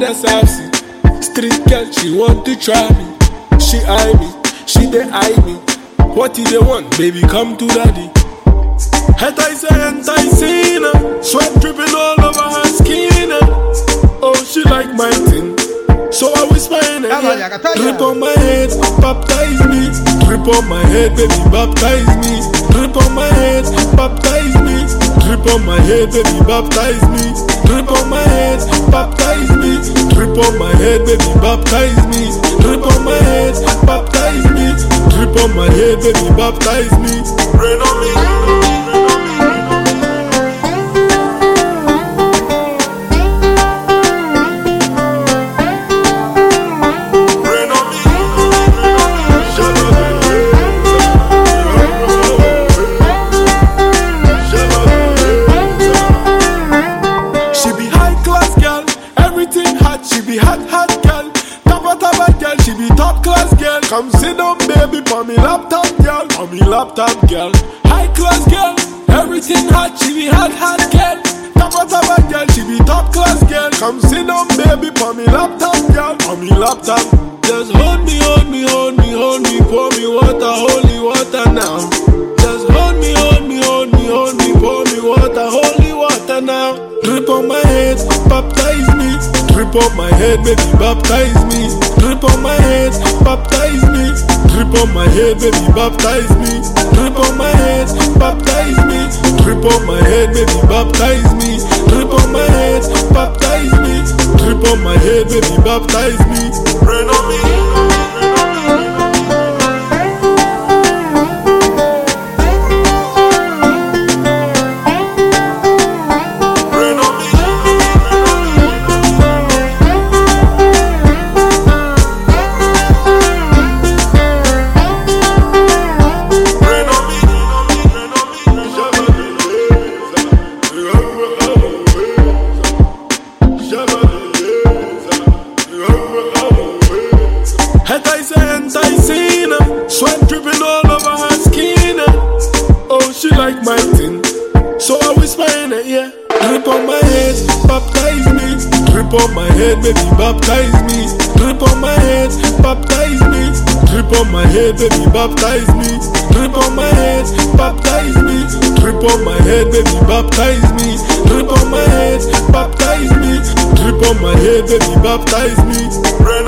that's sassy. Street girl, she want to try me. She eye me, she dey eye me. What do they want? Baby, come to daddy. Head I say enticing, sweat dripping all over her skin. Oh, she like my thing, so I whisper in her ear. Drip on my head, baptize me. Drip on my head, baby, baptize me. Drip on my head, baptize me. Drip on my head, baby, baptize me. Drip on my head, baptize me. Drip on my head, baby, baptize me. Drip on my head, baptize me. Drip on my head, baby, baptize me. Rain on me. She be top class girl. Come sit down, baby, for me laptop girl. For me laptop girl. High class girl. Everything hot, she be hot girl. Top girl, she be top class girl. Come sit down, baby, for me laptop girl. For me laptop. Just hold me, hold me, hold me, hold me. Pour me water, holy water now. Just hold me, hold me, hold me, hold me. Pour me water, holy water now. Drip on my head, baptize me. Drip on my head, baby, baptize me. Drip on my head, baptize me. Drip on my head, baby, baptize me. Drip on my head, baptize me. Drip on my head, baby, baptize me. Drip on my head, baptize me. Drip on my head, baby, baptize me. Rain on me. Head I say enticing, sweat dripping all over her skin. Oh, she like my thing, so I whisper in her ear. Drip on my head, baptize me. Drip on my head, baby, baptize me. Drip on my head, baptize me. Drip on my head, baby, baptize me. Drip on my head, baptize me. Drip on my head, baby, baptize me. Drip on my head, baptize me. Drip on my head, baby, baptize me.